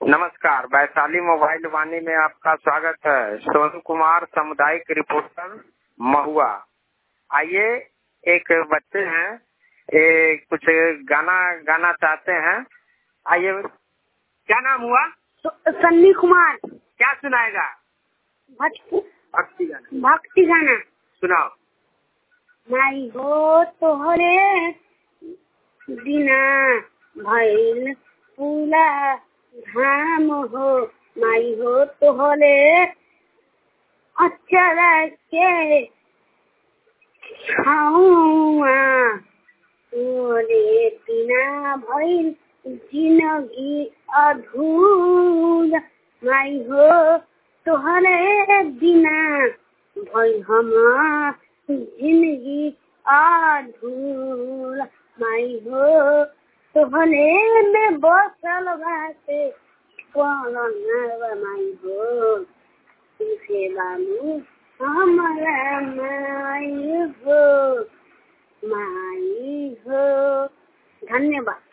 नमस्कार, वैशाली मोबाइल वाणी में आपका स्वागत है। सोनू कुमार, सामुदायिक रिपोर्टर, महुआ। आइए, एक बच्चे हैं, कुछ गाना चाहते हैं। आइए, क्या नाम हुआ? सन्नी कुमार। क्या सुनाएगा? भक्ति गाना सुनाओ। माई हो तोहरे बिना भइल पूरा धाम हो, माई हो तोहरे अचरा के छाऊआ, तोरे बिना भइल जिंदगी अधूरा, माई हो तोहरे बिना भइल हमार जिंदगी अधूरा, माई हो तोहरे में बसल बाटे पलंगवा, माई हो तुझे बालू हमारा माई हो, माई हो। धन्यवाद।